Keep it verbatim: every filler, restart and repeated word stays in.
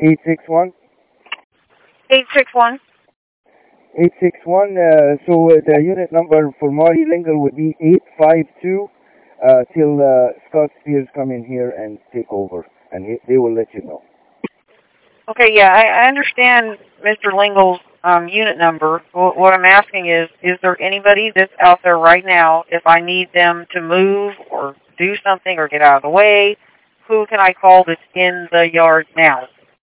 eight six one? eight six one. eight six one, uh, so uh, the unit number for Marty Lingle would be eight five two uh, till uh, Scott Spears come in here and take over, and he, they will let you know. Okay, yeah, I, I understand Mister Lingle's um, unit number. W- what I'm asking is, is there anybody that's out there right now, if I need them to move or do something or get out of the way, who can I call that's in the yard now?